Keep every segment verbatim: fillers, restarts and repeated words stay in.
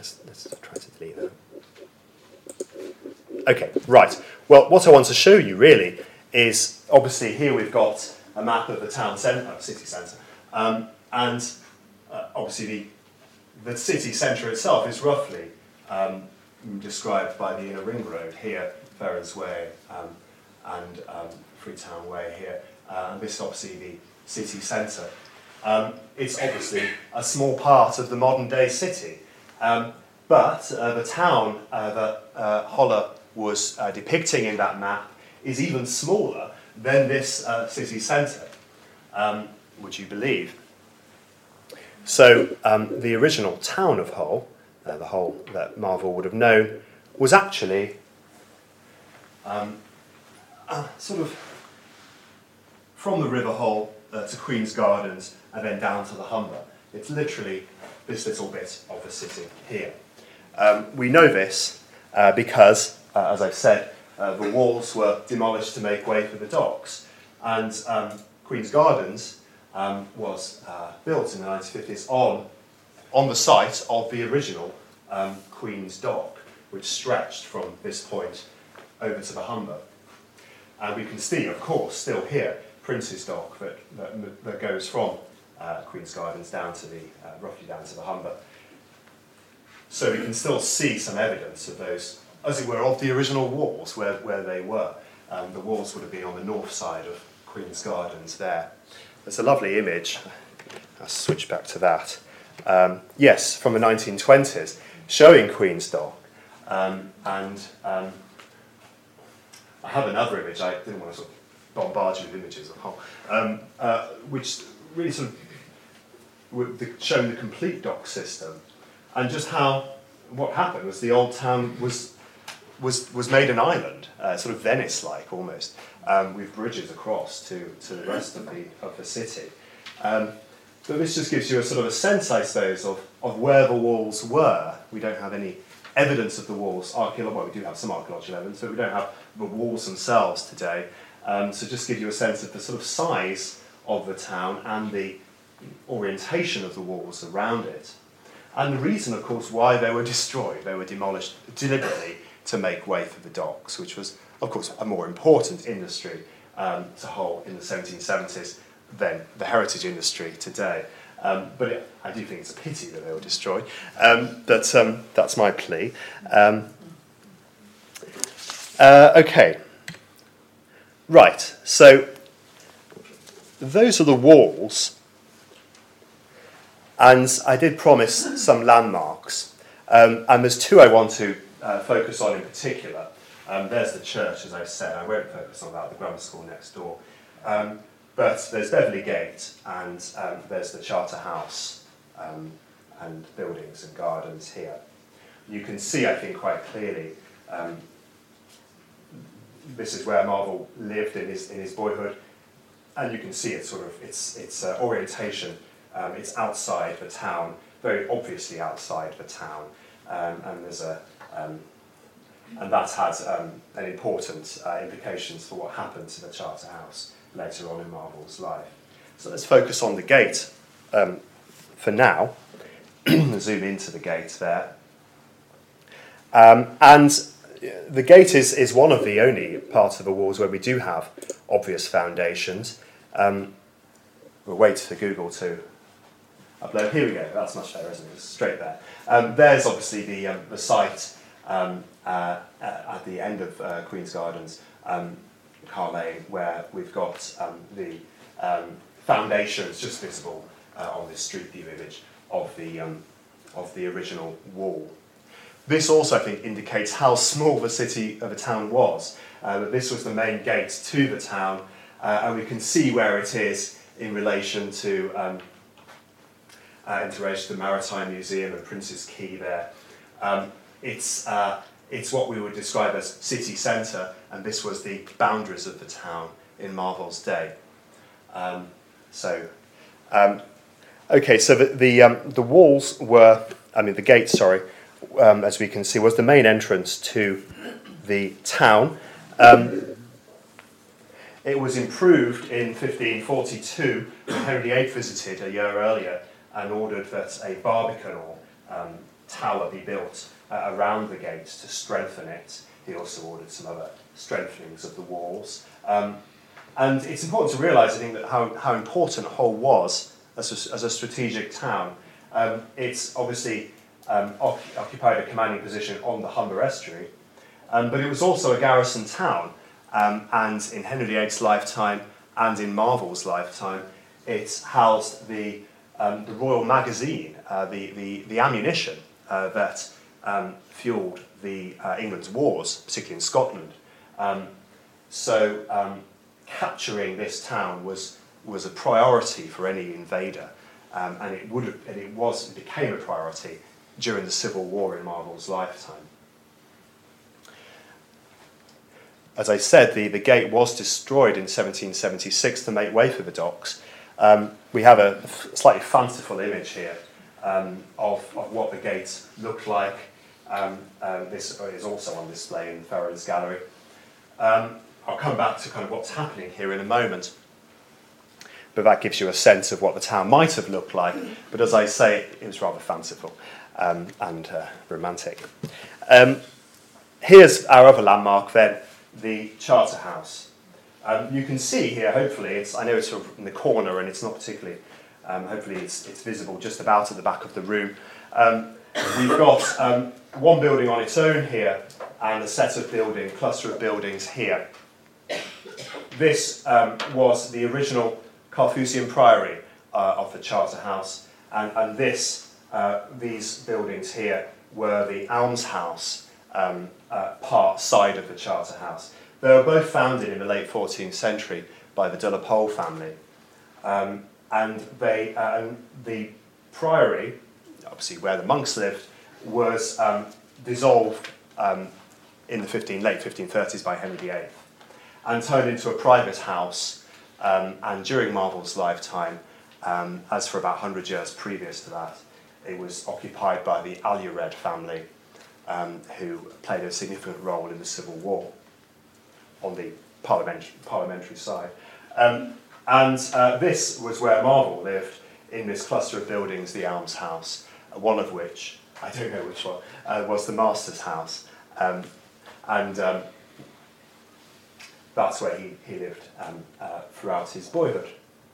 let's, let's try to delete that. Okay, right. Well, what I want to show you really is, obviously here we've got a map of the town centre, city centre, um, and uh, obviously the, the city centre itself is roughly um, described by the inner ring road here, Ferrers Way um, and um, Freetown Way here, uh, and this is obviously the city centre. Um, it's obviously a small part of the modern day city, um, but uh, the town uh, that uh, Holler was uh, depicting in that map is even smaller than this uh, city centre, um, would you believe? So um, the original town of Hull, uh, the Hull that Marvel would have known, was actually um, uh, sort of from the River Hull uh, to Queen's Gardens and then down to the Humber. It's literally this little bit of the city here. Um, we know this uh, because, uh, as I've said, uh, the walls were demolished to make way for the docks, and um, Queen's Gardens um, was uh, built in the nineteen fifties on, on the site of the original um, Queen's Dock, which stretched from this point over to the Humber. And we can see, of course, still here, Prince's Dock that, that, that goes from uh, Queen's Gardens down to the, uh, roughly down to the Humber. So we can still see some evidence of those, as it were, of the original walls where, where they were. Um, the walls would have been on the north side of Queen's Gardens there. There's a lovely image. I'll switch back to that. Um, yes, from the nineteen twenties, showing Queen's Dock. Um, and um, I have another image. I didn't want to sort of bombard you with images of Hull, um, uh, which really sort of were the, showing the complete dock system, and just how what happened was the old town was was was made an island, uh, sort of Venice-like almost, um, with bridges across to, to the rest of the of the city. Um, but this just gives you a sort of a sense, I suppose, of, of where the walls were. We don't have any evidence of the walls, archaeological, well, we do have some archaeological evidence, but we don't have the walls themselves today. Um, so just give you a sense of the sort of size of the town and the orientation of the walls around it. And the reason, of course, why they were destroyed, they were demolished deliberately to make way for the docks, which was, of course, a more important industry um, to Hull in the seventeen seventies than the heritage industry today. Um, but it, I do think it's a pity that they were destroyed. Um, but um, that's my plea. Um, uh, okay. Right, so those are the walls, and I did promise some landmarks, um, and there's two I want to uh, focus on in particular. Um, there's the church, as I said. I won't focus on that, the grammar school next door. Um, but there's Beverley Gate, and um, there's the Charter House, um, and buildings and gardens here. You can see, I think, quite clearly, um, this is where Marvel lived in his in his boyhood, and you can see it sort of its its uh, orientation. Um, it's outside the town, very obviously outside the town, um, and there's a um, and that had um, an important uh, implications for what happened to the Charter House later on in Marvel's life. So let's focus on the gate um, for now. Zoom into the gate there, um, and the gate is, is one of the only parts of the walls where we do have obvious foundations. Um, we'll wait for Google to upload. Here we go. That's much better, isn't it? It's straight there. Um, there's obviously the um, the site um, uh, at the end of uh, Queen's Gardens, um, Carr Lane, where we've got um, the um, foundations just visible uh, on this street view image of the um, of the original wall. This also, I think, indicates how small the city of the town was. Uh, that this was the main gate to the town, uh, and we can see where it is in relation to um, uh, in relation to the Maritime Museum and Prince's Quay there. Um, it's uh, it's what we would describe as city centre, and this was the boundaries of the town in Marvel's day. Um, so, um, okay, so the the, um, the walls were, I mean, the gate, sorry. Um, as we can see, was the main entrance to the town. Um, it was improved in fifteen forty-two when Henry the Eighth visited a year earlier and ordered that a barbican or um, tower be built uh, around the gate to strengthen it. He also ordered some other strengthenings of the walls. Um, and it's important to realise, I think, that how, how important Hull was as a, as a strategic town. Um, it's obviously um, occupied a commanding position on the Humber estuary, um, but it was also a garrison town. Um, and in Henry the eighth's lifetime and in Marvel's lifetime, it housed the, um, the Royal Magazine, uh, the, the, the ammunition uh, that um, fueled the uh, England's wars, particularly in Scotland. Um, so um, capturing this town was, was a priority for any invader, um, and it would have, and it was, it became a priority during the Civil War in Marvel's lifetime. As I said, the, the gate was destroyed in seventeen seventy-six to make way for the docks. Um, we have a slightly fanciful image here um, of, of what the gate looked like. Um, uh, this is also on display in Ferrers Gallery. Um, I'll come back to kind of what's happening here in a moment. But that gives you a sense of what the town might have looked like. But as I say, it was rather fanciful um, and uh, romantic. Um, here's our other landmark then, the Charter House. Um, you can see here, hopefully, it's, I know it's sort of in the corner and it's not particularly, um, hopefully it's, it's visible just about at the back of the room. Um, we've got um, one building on its own here and a set of building, cluster of buildings here. This um, was the original Carthusian Priory uh, of the Charter House, and, and this, uh, these buildings here were the almshouse um, uh, part side of the Charter House. They were both founded in the late fourteenth century by the de la Pole family, um, and they uh, and the priory, obviously where the monks lived, was um, dissolved um, in the fifteen, late fifteen thirties by Henry the eighth, and turned into a private house. Um, and during Marvel's lifetime, um, as for about one hundred years previous to that, it was occupied by the Alured family, um, who played a significant role in the Civil War on the parliamentary, parliamentary side. Um, and uh, this was where Marvel lived, in this cluster of buildings, the almshouse, one of which, I don't know which one, uh, was the Master's house. Um, and um, that's where he, he lived um, uh, throughout his boyhood.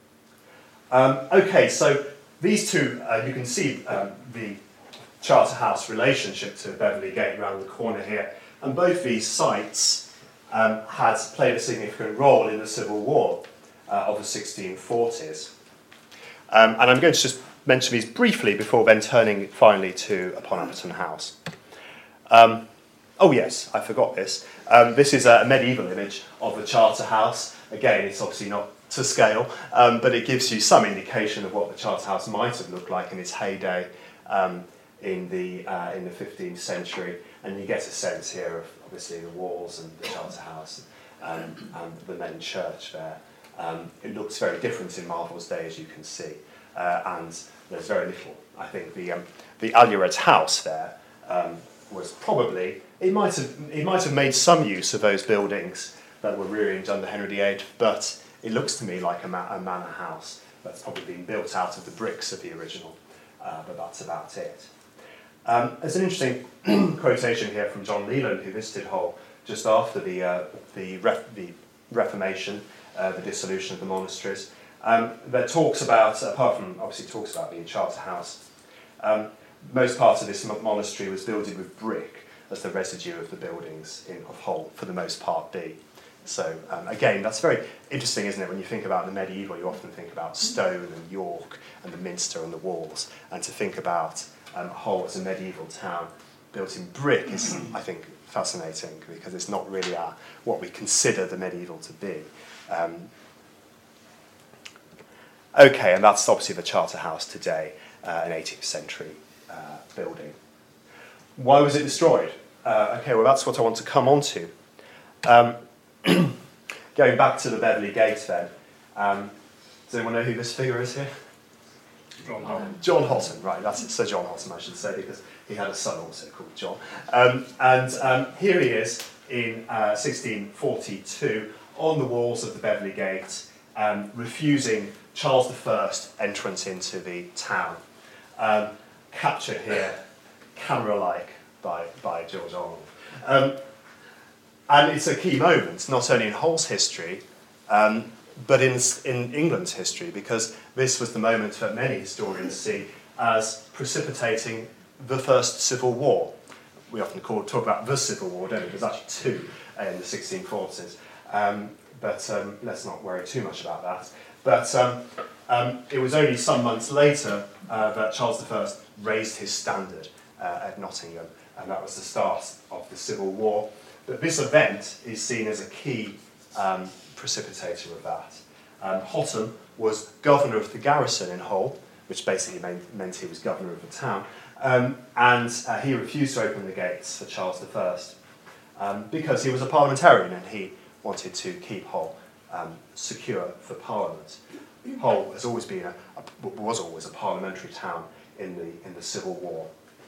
Um, okay, so these two, uh, you can see um, the Charter House relationship to Beverley Gate around the corner here, and both these sites um, had played a significant role in the Civil War uh, of the sixteen forties. Um, and I'm going to just mention these briefly before then turning finally to upon Appleton House. Um, Oh yes, I forgot this. Um, this is a medieval image of the Charter House. Again, it's obviously not to scale, um, but it gives you some indication of what the Charter House might have looked like in its heyday um, in the uh, in the fifteenth century. And you get a sense here of obviously the walls and the Charter House um, and the main church there. Um, it looks very different in Marvel's day, as you can see, uh, and there's very little. I think the um, the Alured's house there um, was probably. It might have it might have made some use of those buildings that were ruined under Henry the eighth, but it looks to me like a, ma- a manor house that's probably been built out of the bricks of the original, uh, but that's about it. Um, there's an interesting quotation here from John Leland, who visited Hull just after the uh, the, ref- the Reformation, uh, the dissolution of the monasteries, um, that talks about, apart from obviously talks about the Charter House, um, most parts of this monastery was builded with brick, as the residue of the buildings in, of Hull, for the most part, be. So, um, again, that's very interesting, isn't it? When you think about the medieval, you often think about stone and York and the Minster and the walls. And to think about um, Hull as a medieval town built in brick is, I think, fascinating, because it's not really our, what we consider the medieval to be. Um, okay, and that's obviously the Charter House today, uh, an eighteenth century uh, building. Why was it destroyed? Uh, okay, well, that's what I want to come on to. Um, going back to the Beverley Gate then, um, does anyone know who this figure is here? John Hotton. John Hotton, right, that's it, Sir John Hotton, I should say, because he had a son also called John. Um, and um, here he is in uh, sixteen forty-two on the walls of the Beverley Gate, um, refusing Charles the First entrance into the town. Um, captured here, camera-like by, by George Arnold. Um, and it's a key moment, not only in Hull's history, um, but in, in England's history, because this was the moment that many historians see as precipitating the First Civil War. We often call, talk about the Civil War, don't we? There's actually two in the sixteen forties. Um, but um, let's not worry too much about that. But um, um, it was only some months later uh, that Charles the First raised his standard uh, at Nottingham, and that was the start of the Civil War. But this event is seen as a key um, precipitator of that. Um, Hotham was governor of the garrison in Hull, which basically meant, meant he was governor of the town, um, and uh, he refused to open the gates for Charles the First um, because he was a parliamentarian and he wanted to keep Hull um, secure for Parliament. Hull has always been a, a, was always a parliamentary town in the in the Civil War.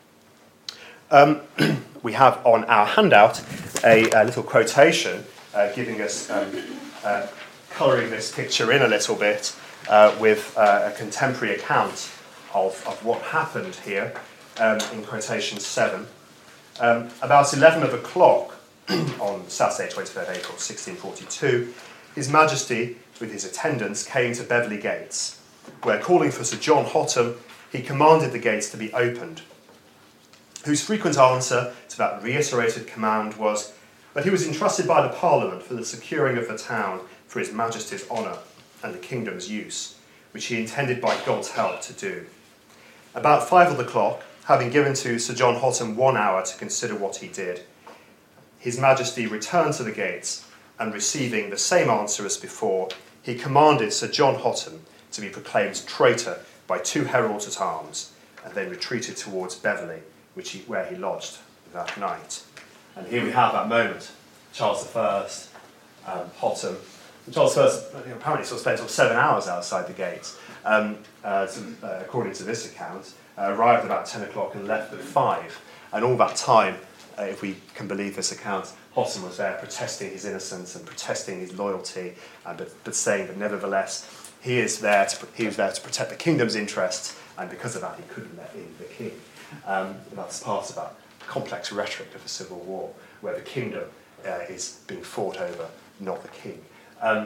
Um, we have on our handout a, a little quotation uh, giving us um, uh, colouring this picture in a little bit uh, with uh, a contemporary account of, of what happened here um, in quotation seven. Um, about eleven o'clock on Saturday, twenty-third of April, sixteen forty-two, His Majesty, with his attendants, came to Beverley Gates, where, calling for Sir John Hotham, he commanded the gates to be opened, whose frequent answer to that reiterated command was that he was entrusted by the Parliament for the securing of the town for His Majesty's honour and the kingdom's use, which he intended by God's help to do. About five o'clock, having given to Sir John Hotham one hour to consider what he did, His Majesty returned to the gates, and receiving the same answer as before, he commanded Sir John Hotham to be proclaimed traitor by two heralds at arms, and then retreated towards Beverley, which he, where he lodged that night. And here we have that moment. Charles the First, um, Hotham. And Charles the First apparently sort of spent sort of seven hours outside the gates, um, uh, to, uh, according to this account, uh, arrived about ten o'clock and left at five. And all that time, uh, if we can believe this account, Hotham was there protesting his innocence and protesting his loyalty, uh, but, but saying that nevertheless he is there to he was there to protect the kingdom's interests, and because of that he couldn't let in the king. Um, that's part of that complex rhetoric of the Civil War, where the kingdom uh, is being fought over, not the king. Um,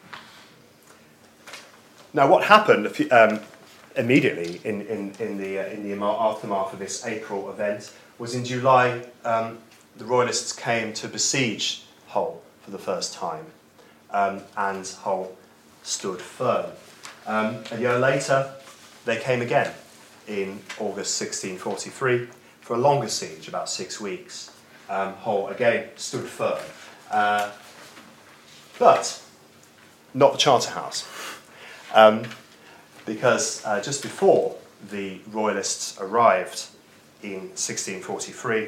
now, what happened um, immediately in, in, in the uh, in the aftermath of this April event was in July. Um, the Royalists came to besiege Hull for the first time, um, and Hull stood firm. Um, a year later, they came again in August sixteen forty-three for a longer siege, about six weeks. Um, Hull again stood firm, uh, but not the Charterhouse, um, because uh, just before the Royalists arrived in sixteen forty-three,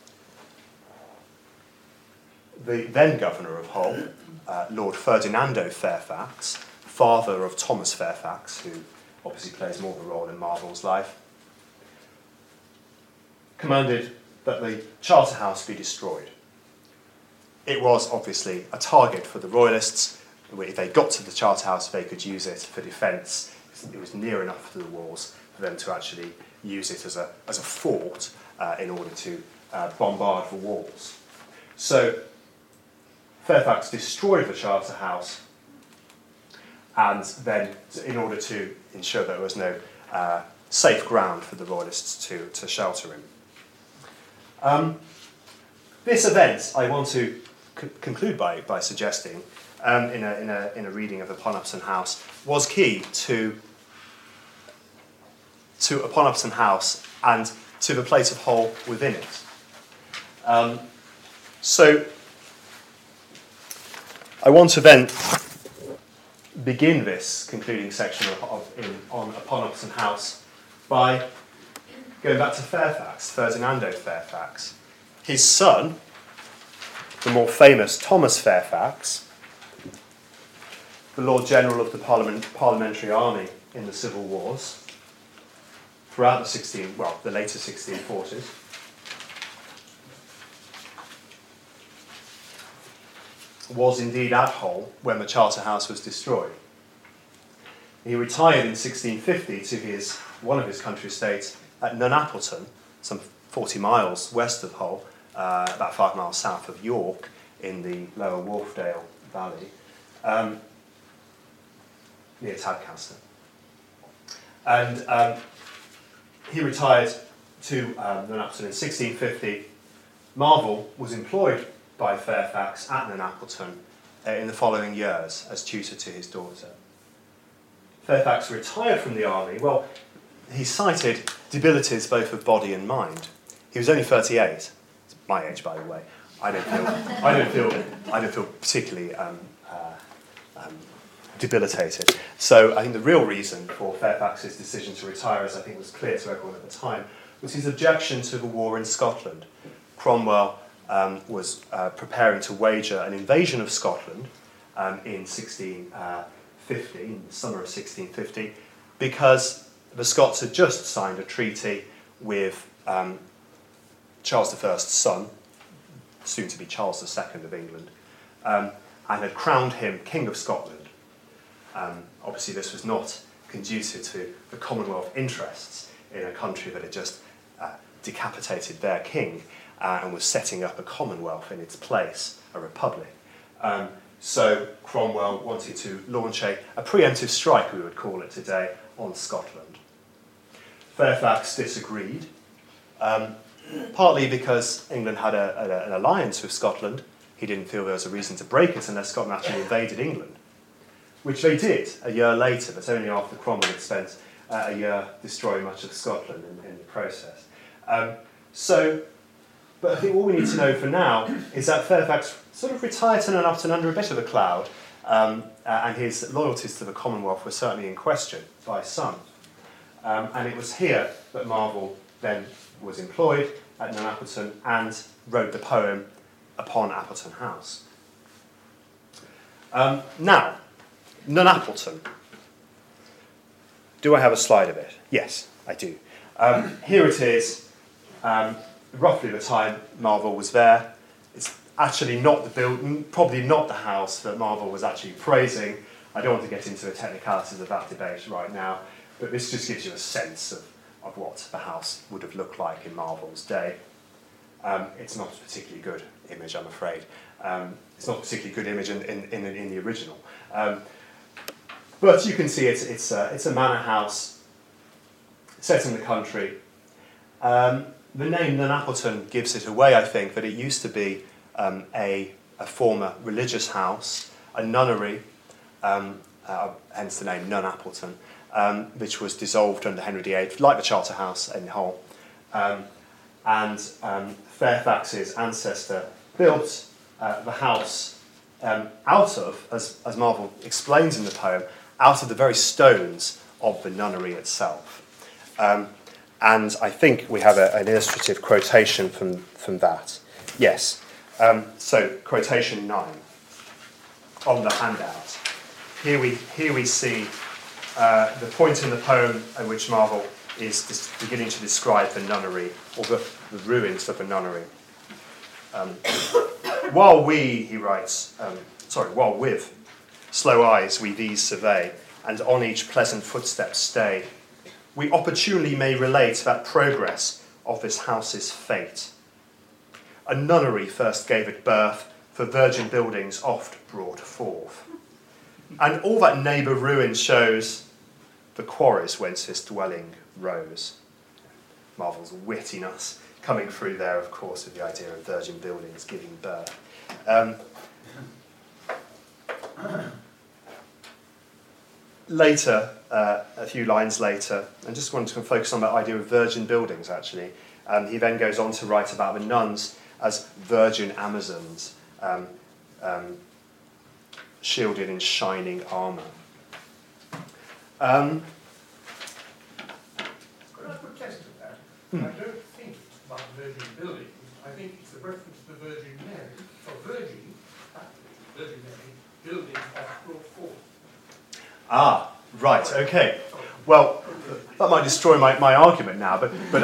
the then governor of Hull, uh, Lord Ferdinando Fairfax, father of Thomas Fairfax, who obviously plays more of a role in Marvel's life, commanded that the Charterhouse be destroyed. It was obviously a target for the Royalists. If they got to the Charterhouse, they could use it for defence. It was near enough to the walls for them to actually use it as a, as a fort uh, in order to uh, bombard the walls. So Fairfax destroyed the Charterhouse, and then, in order to ensure that there was no uh, safe ground for the Royalists to, to shelter in. Um, this event, I want to c- conclude by, by suggesting, um, in, a, in, a, in a reading of Upon Upton House, was key to, to Upon Upton House and to the place of Hull within it. Um, so, I want to then begin this concluding section of, of, in, on Upon Upton House by going back to Fairfax, Ferdinando Fairfax. His son, the more famous Thomas Fairfax, the Lord General of the Parliament, Parliamentary Army in the Civil Wars, throughout the sixteen, well, the later sixteen forties. Was indeed at Hull when the Charterhouse was destroyed. He retired in sixteen fifty to his one of his country estates at Nunappleton, some forty miles west of Hull, uh, about five miles south of York, in the lower Wharfedale Valley, um, near Tadcaster. And um, he retired to um, Nunapton in sixteen fifty. Marvel was employed by Fairfax at Nunappleton uh, in the following years as tutor to his daughter. Fairfax retired from the army. Well, he cited debilities both of body and mind. He was only thirty-eight. It's my age, by the way. I don't feel. I don't feel. I don't feel particularly um, uh, um, debilitated. So I think the real reason for Fairfax's decision to retire, as I think was clear to everyone at the time, was his objection to the war in Scotland. Cromwell um, was uh, preparing to wager an invasion of Scotland um, in sixteen fifty, in the summer of sixteen fifty, because the Scots had just signed a treaty with um, Charles the First's son, soon to be Charles the Second of England, um, and had crowned him King of Scotland. Um, obviously, this was not conducive to the Commonwealth interests in a country that had just uh, decapitated their king uh, and was setting up a Commonwealth in its place, a republic. Um, so Cromwell wanted to launch a, a preemptive strike, we would call it today, on Scotland. Fairfax disagreed, um, partly because England had a, a, an alliance with Scotland. He didn't feel there was a reason to break it unless Scotland actually invaded England, which they did a year later, but only after Cromwell had spent uh, a year destroying much of Scotland in, in the process. Um, so, but I think all we need to know for now is that Fairfax sort of retired to Nunampton under a bit of a cloud, um, uh, and his loyalties to the Commonwealth were certainly in question by some. Um, and it was here that Marvel then was employed at Nunampton and wrote the poem Upon Appleton House. Um, now, Nunappleton. Do I have a slide of it? Yes, I do. Um, here it is, um, roughly the time Marvel was there. It's actually not the build, probably not the house that Marvel was actually praising. I don't want to get into the technicalities of that debate right now, but this just gives you a sense of, of what the house would have looked like in Marvel's day. Um, it's not a particularly good image, I'm afraid. Um, it's not a particularly good image in, in, in, in the original. Um, But you can see it's, it's, a, it's a manor house set in the country. Um, the name Nunappleton gives it away, I think, that it used to be um, a, a former religious house, a nunnery, um, uh, hence the name Nunappleton, um, which was dissolved under Henry the Eighth, like the Charter House in Hull. Um, and um, Fairfax's ancestor built uh, the house um, out of, as, as Marvel explains in the poem, out of the very stones of the nunnery itself. Um, and I think we have a, an illustrative quotation from, from that. Yes, um, so quotation nine on the handout. Here we, here we see uh, the point in the poem in which Marvel is dis- beginning to describe the nunnery, or the, the ruins of the nunnery. Um, while we, he writes, um, sorry, while with slow eyes we these survey, and on each pleasant footstep stay, we opportunely may relate that progress of this house's fate. A nunnery first gave it birth, for virgin buildings oft brought forth. And all that neighbour ruin shows, the quarries whence his dwelling rose. Marvel's wittiness coming through there, of course, with the idea of virgin buildings giving birth. Um, Later, uh, a few lines later, I just wanted to focus on that idea of virgin buildings, actually. Um, he then goes on to write about the nuns as virgin Amazons, um, um, shielded in shining armour. Um, Could I protest to that? Hmm. I don't think it's about virgin buildings. I think it's a reference to Virgin Mary. For Virgin, Virgin Mary, buildings are brought forth. Ah, right, okay. Well, that might destroy my, my argument now, but, but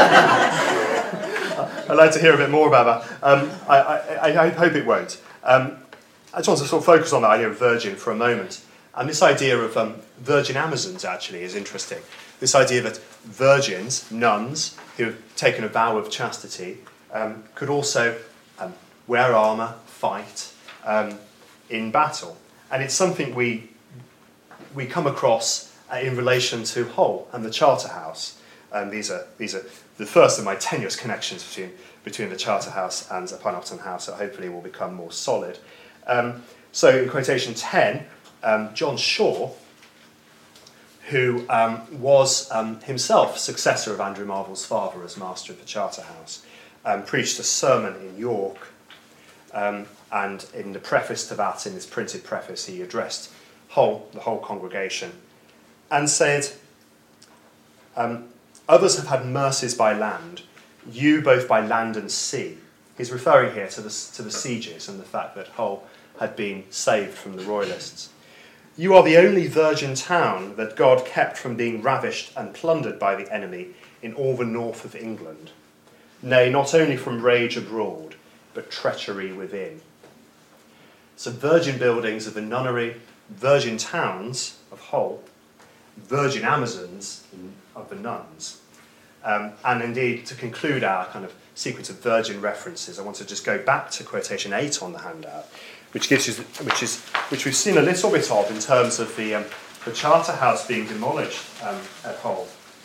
I, I'd like to hear a bit more about that. Um, I, I, I hope it won't. Um, I just want to sort of focus on the idea of virgin for a moment. And this idea of um, virgin Amazons, actually, is interesting. this idea that virgins, nuns, who have taken a vow of chastity, um, could also um, wear armour, fight um, in battle. And it's something we, we come across uh, in relation to Hull and the Charterhouse. And these are, these are the first of my tenuous connections between, between the Charterhouse and Penopton House that hopefully will become more solid. Um, so in quotation ten, um, John Shaw, who um, was um, himself successor of Andrew Marvell's father as master of the Charterhouse, um, preached a sermon in York, um, and in the preface to that, in his printed preface, he addressed whole, the whole congregation and said, um, others have had mercies by land, you both by land and sea. He's referring here to the, to the sieges and the fact that Hull had been saved from the Royalists. You are the only virgin town that God kept from being ravished and plundered by the enemy in all the north of England. Nay, not only from rage abroad, but treachery within. So virgin buildings of the nunnery, virgin towns of Hull, virgin Amazons of the nuns. Um, and indeed, to conclude our kind of sequence of virgin references, I want to just go back to quotation eight on the handout, which gives you, which is, which we've seen a little bit of in terms of the um, the Charterhouse being demolished um, at Hull.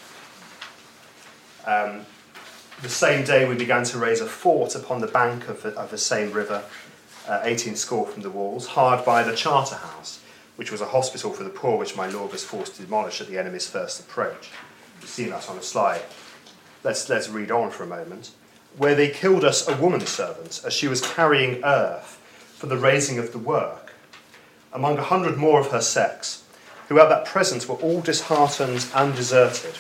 Um, the same day we began to raise a fort upon the bank of the, of the same river, uh, eighteen score from the walls, hard by the Charterhouse, which was a hospital for the poor, which my lord was forced to demolish at the enemy's first approach. You've seen that on a slide. Let's let's read on for a moment. Where they killed us a woman servant as she was carrying earth for the raising of the work, among a hundred more of her sex, who at that present were all disheartened and deserted.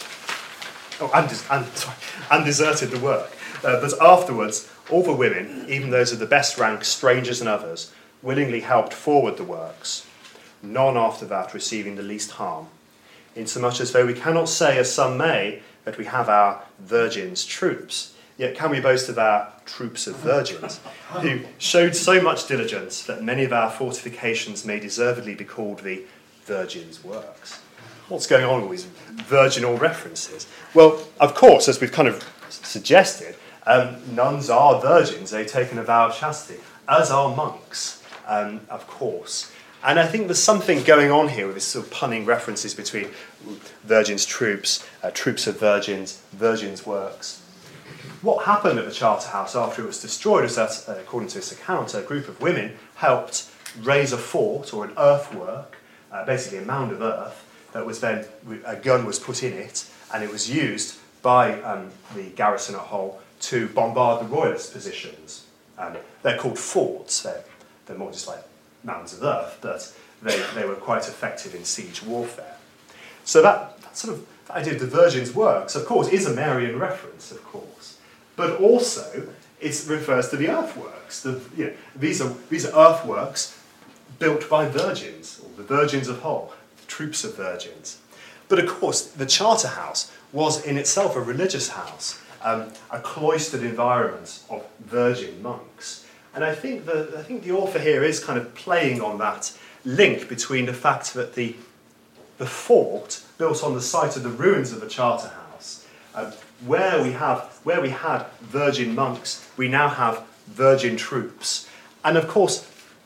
Oh, and, and, sorry, and deserted the work. Uh, but afterwards, all the women, even those of the best rank, strangers and others, willingly helped forward the works, none after that receiving the least harm, insomuch as though we cannot say, as some may, that we have our virgins' troops, yet can we boast of our troops of virgins, who showed so much diligence that many of our fortifications may deservedly be called the virgins' works. What's going on with these virginal references? Well, of course, as we've kind of suggested, um, nuns are virgins. They've taken a vow of chastity, as are monks, um, of course. And I think there's something going on here with this sort of punning references between virgins' troops, uh, troops of virgins, virgins' works. What happened at the Charterhouse after it was destroyed is that, uh, according to this account, a group of women helped raise a fort or an earthwork, uh, basically a mound of earth, that was then, a gun was put in it, and it was used by um, the garrison at Hull to bombard the Royalist positions. Um, they're called forts. They're, they're more just like mounds of earth, but they, they were quite effective in siege warfare. So that, that sort of that idea of the virgin's works, of course, is a Marian reference, of course, but also it refers to the earthworks. The, you know, these are these are earthworks built by virgins, or the virgins of Hull, the troops of virgins. But of course, the Charterhouse was in itself a religious house, um, a cloistered environment of virgin monks. And I think the I think the author here is kind of playing on that link between the fact that the the fort built on the site of the ruins of the Charterhouse, uh, where we have where we had virgin monks, we now have virgin troops. And of course,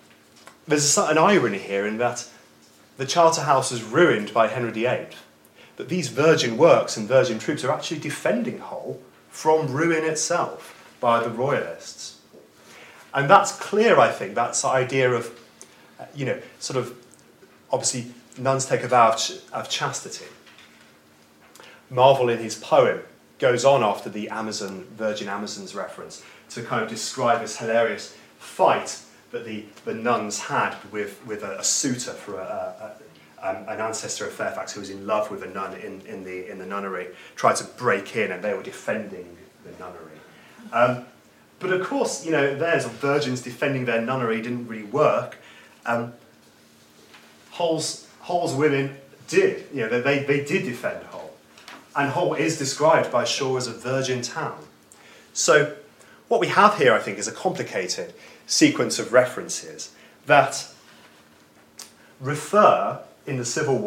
there's an irony here in that the Charterhouse was ruined by Henry the Eighth, but these virgin works and virgin troops are actually defending Hull from ruin itself by the Royalists. And that's clear, I think, that's the idea of, uh, you know, sort of, obviously, nuns take a vow of, ch- of chastity. Marvell, in his poem, goes on after the Amazon, Virgin Amazons reference, to kind of describe this hilarious fight that the, the nuns had with, with a, a suitor for a, a, a, an ancestor of Fairfax who was in love with a nun in, in, the, in the nunnery, tried to break in, and they were defending the nunnery. Um, But of course, you know, theirs, virgins defending their nunnery, didn't really work. Um, Hull's, Hull's women did, you know, they, they did defend Hull. And Hull is described by Shaw as a virgin town. So what we have here, I think, is a complicated sequence of references that refer, in the Civil War,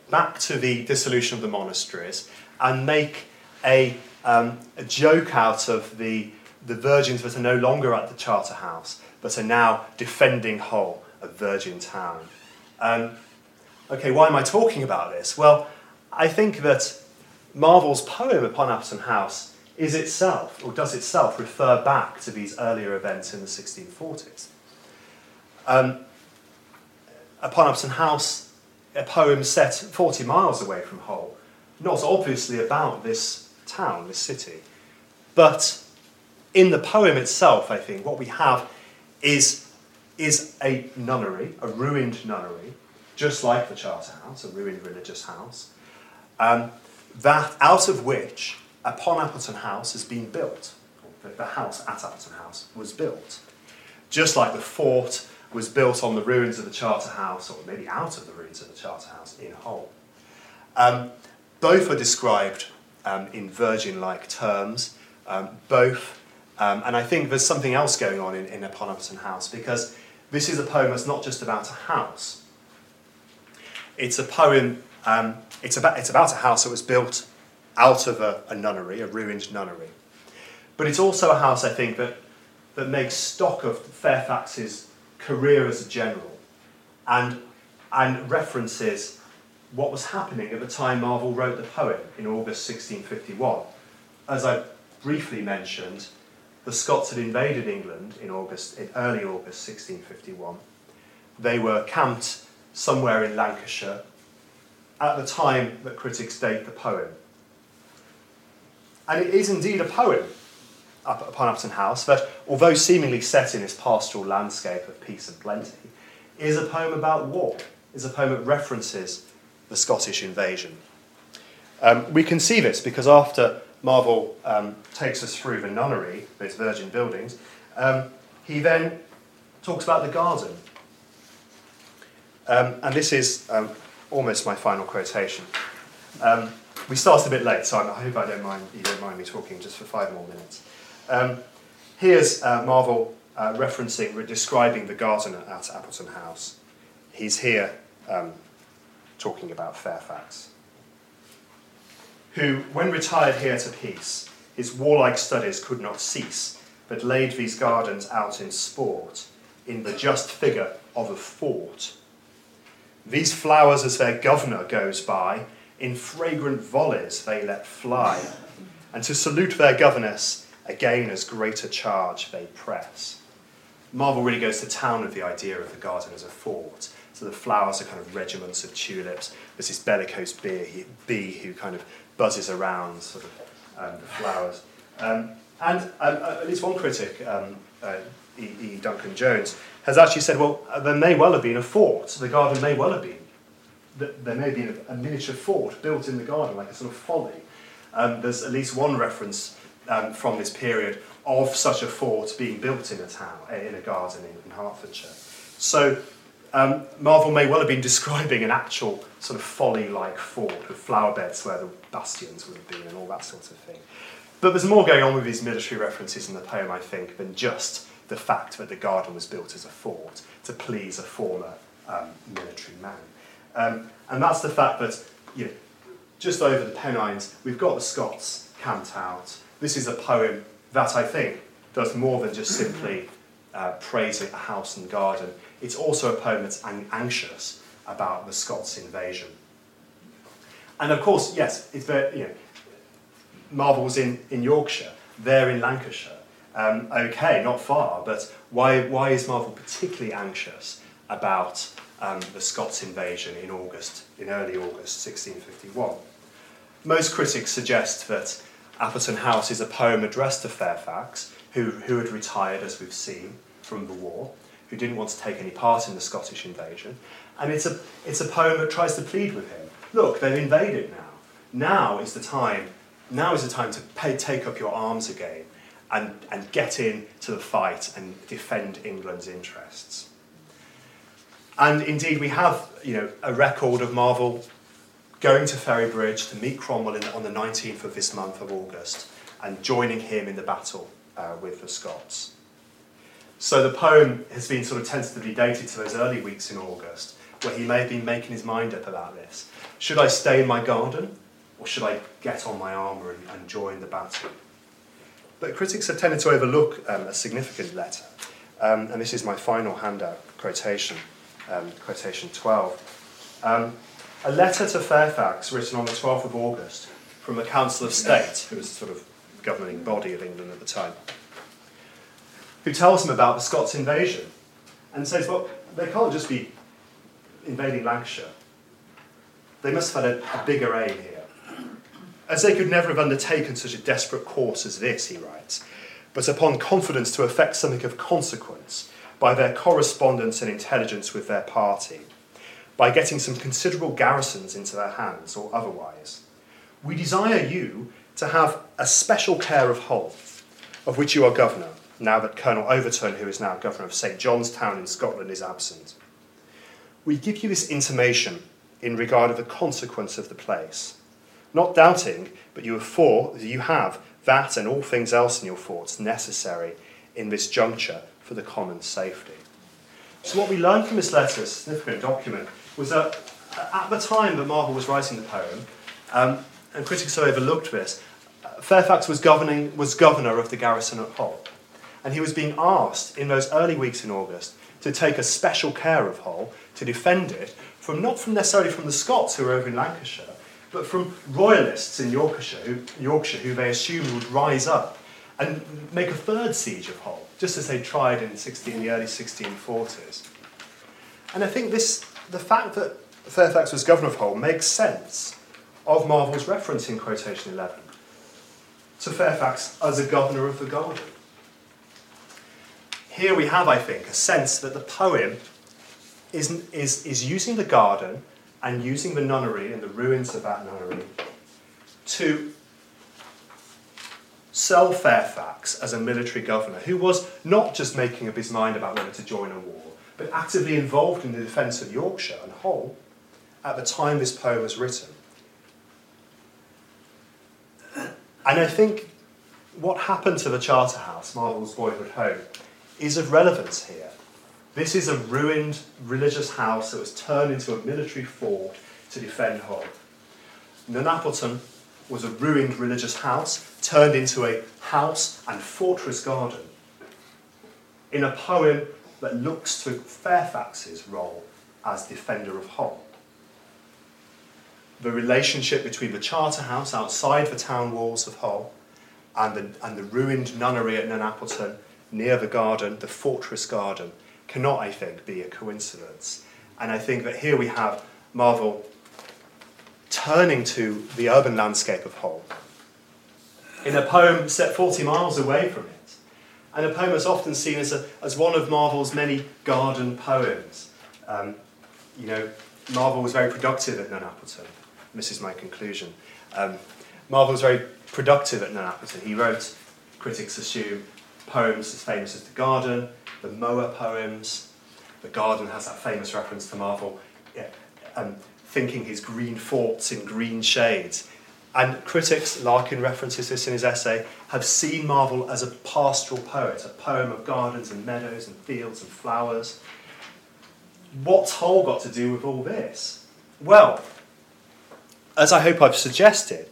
back to the dissolution of the monasteries and make a, um, a joke out of the, the virgins that are no longer at the Charterhouse, but are now defending Hull, a virgin town. Um, okay, why am I talking about this? Well, I think that Marvell's poem upon Appleton House is itself, or does itself, refer back to these earlier events in the sixteen forties. Um, upon Appleton House, a poem set forty miles away from Hull, not obviously about this town, this city, but in the poem itself, I think, what we have is, is a nunnery, a ruined nunnery, just like the Charterhouse, a ruined religious house, um, that out of which, upon Appleton House, has been built. The, the house at Appleton House was built. Just like the fort was built on the ruins of the Charterhouse, or maybe out of the ruins of the Charterhouse in Hull. Um, both are described um, in virgin-like terms, um, both, um, and I think there's something else going on in, in Upon Appleton House, because this is a poem that's not just about a house. It's a poem, um, it's, about, it's about a house that was built out of a, a nunnery, a ruined nunnery. But it's also a house, I think, that, that makes stock of Fairfax's career as a general and, and references what was happening at the time Marvell wrote the poem in August sixteen fifty-one. As I briefly mentioned, the Scots had invaded England in August, in early August sixteen fifty-one. They were camped somewhere in Lancashire at the time that critics date the poem. And it is indeed a poem up upon Appleton House that, although seemingly set in this pastoral landscape of peace and plenty, is a poem about war, is a poem that references the Scottish invasion. Um, we can see this because after Marvell um, takes us through the nunnery, those virgin buildings, um, he then talks about the garden. Um, and this is um, almost my final quotation. Um, we started a bit late, so I hope I don't mind, you don't mind me talking just for five more minutes. Um, here's uh, Marvell uh, referencing, describing the garden at Appleton House. He's here um, talking about Fairfax, who, when retired here to peace, his warlike studies could not cease, but laid these gardens out in sport, in the just figure of a fort. These flowers, as their governor goes by, in fragrant volleys they let fly, and to salute their governess, again as great a charge they press. Marvell really goes to town with the idea of the garden as a fort. So the flowers are kind of regiments of tulips. There's this bellicose bee, bee who kind of buzzes around sort of um, the flowers. Um, and um, at least one critic, um, uh, E. E. Duncan Jones, has actually said, well, there may well have been a fort. The garden may well have been. There may have been a miniature fort built in the garden, like a sort of folly. Um, there's at least one reference um, from this period of such a fort being built in a town, in a garden in, in Hertfordshire. So um, Marvell may well have been describing an actual sort of folly-like fort with flower beds where the bastions would have been and all that sort of thing. But there's more going on with these military references in the poem, I think, than just the fact that the garden was built as a fort to please a former um, military man. Um, and that's the fact that, you know, just over the Pennines, we've got the Scots camped out. This is a poem that I think does more than just simply uh, praising a house and garden. It's also a poem that's ang- anxious about the Scots invasion. And of course, yes, it's very, you know, Marvell's in, in Yorkshire, they're in Lancashire. Um, okay, not far, but why, why is Marvell particularly anxious about um, the Scots invasion in August, in early August sixteen fifty-one? Most critics suggest that Appleton House is a poem addressed to Fairfax, who, who had retired, as we've seen, from the war, who didn't want to take any part in the Scottish invasion. And it's a, it's a poem that tries to plead with him. Look, they've invaded now. Now is the time, now is the time to pay, take up your arms again and, and get into the fight and defend England's interests. And indeed, we have, you know, a record of Marvell going to Ferrybridge to meet Cromwell in, on the nineteenth of this month of August and joining him in the battle uh, with the Scots. So the poem has been sort of tentatively dated to those early weeks in August where he may have been making his mind up about this. Should I stay in my garden, or should I get on my armour and, and join the battle? But critics have tended to overlook um, a significant letter, um, and this is my final handout quotation, um, quotation twelve. Um, a letter to Fairfax written on the twelfth of August from a Council of State, who was the sort of governing body of England at the time, who tells him about the Scots invasion and says, well, they can't just be invading Lancashire. They must have had a, a bigger aim here, as they could never have undertaken such a desperate course as this, he writes, but upon confidence to effect something of consequence by their correspondence and intelligence with their party, by getting some considerable garrisons into their hands or otherwise. We desire you to have a special care of Hull, of which you are governor, now that Colonel Overton, who is now governor of Saint John's Town in Scotland, is absent. We give you this intimation in regard of the consequence of the place, not doubting, but you have, for, you have that and all things else in your thoughts necessary in this juncture for the common safety. So what we learn from this letter, a significant document, was that at the time that Marvell was writing the poem, um, and critics have overlooked this, Fairfax was governing was governor of the garrison at Hull. And he was being asked in those early weeks in August to take a special care of Hull, to defend it, from not from necessarily from the Scots who were over in Lancashire, but from royalists in Yorkshire who, Yorkshire, who they assumed would rise up and make a third siege of Hull, just as they tried in, sixteen, in the early sixteen forties. And I think this, the fact that Fairfax was governor of Hull makes sense of Marvell's reference in quotation eleven to Fairfax as a governor of the garden. Here we have, I think, a sense that the poem is, is, is using the garden and using the nunnery and the ruins of that nunnery to sell Fairfax as a military governor who was not just making up his mind about whether to join a war, but actively involved in the defence of Yorkshire and Hull at the time this poem was written. And I think what happened to the Charterhouse, Marvell's boyhood home, is of relevance here. This is a ruined religious house that was turned into a military fort to defend Hull. Nunn Appleton was a ruined religious house turned into a house and fortress garden in a poem that looks to Fairfax's role as defender of Hull. The relationship between the Charterhouse outside the town walls of Hull and the, and the ruined nunnery at Nunn Appleton near the garden, the fortress garden, cannot, I think, be a coincidence. And I think that here we have Marvell turning to the urban landscape of Hull in a poem set forty miles away from it, and a poem that's often seen as, a, as one of Marvell's many garden poems. Um, you know, Marvell was very productive at Nunn Appleton. This is my conclusion. Um, Marvell was very productive at Nunn Appleton. He wrote, critics assume, poems as famous as The Garden, the Mower poems. The Garden has that famous reference to Marvell, yeah, um, thinking his green forts in green shades. And critics, Larkin references this in his essay, have seen Marvell as a pastoral poet, a poem of gardens and meadows and fields and flowers. What's Hull got to do with all this? Well, as I hope I've suggested,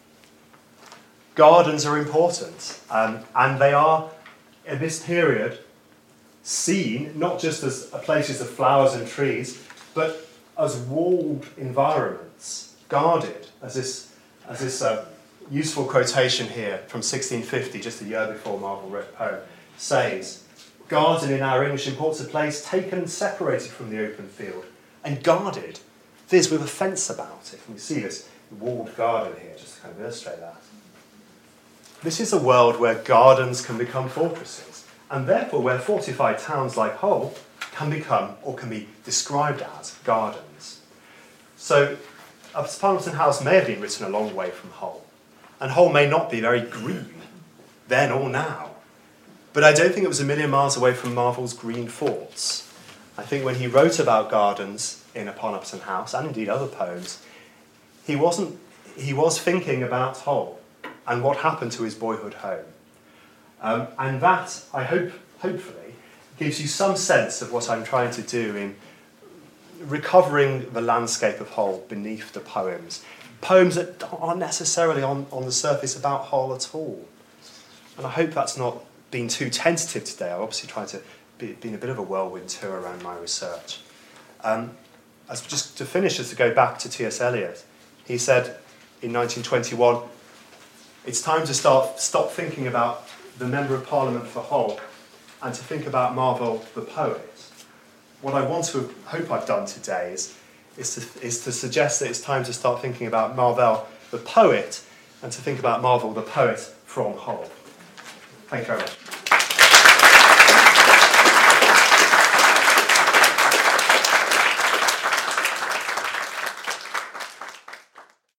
gardens are important, um, and they are, in this period, seen not just as places of flowers and trees, but as walled environments, guarded, as this, as this uh, useful quotation here from sixteen fifty, just a year before Marvell wrote the poem, says, "Garden in our English imports a place taken and separated from the open field, and guarded, viz. With a fence about it." And we see this walled garden here, just to kind of illustrate that. This is a world where gardens can become fortresses, and therefore where fortified towns like Hull can become, or can be described as, gardens. So, Palmerston House may have been written a long way from Hull, and Hull may not be very green, then or now. But I don't think it was a million miles away from Marvell's green forts. I think when he wrote about gardens in A Palmerston House, and indeed other poems, he wasn't. He was thinking about Hull and what happened to his boyhood home. Um, and that, I hope, hopefully, gives you some sense of what I'm trying to do in recovering the landscape of Hull beneath the poems. Poems that aren't necessarily on, on the surface about Hull at all. And I hope that's not been too tentative today. I've obviously tried to be, be in a bit of a whirlwind tour around my research. Um, as just to finish, just to go back to T S Eliot, he said in nineteen twenty-one, it's time to start stop thinking about the Member of Parliament for Hull and to think about Marvell the poet. What I want to hope I've done today is, is, to, is to suggest that it's time to start thinking about Marvell the poet and to think about Marvell the poet from Hull. Thank you very much.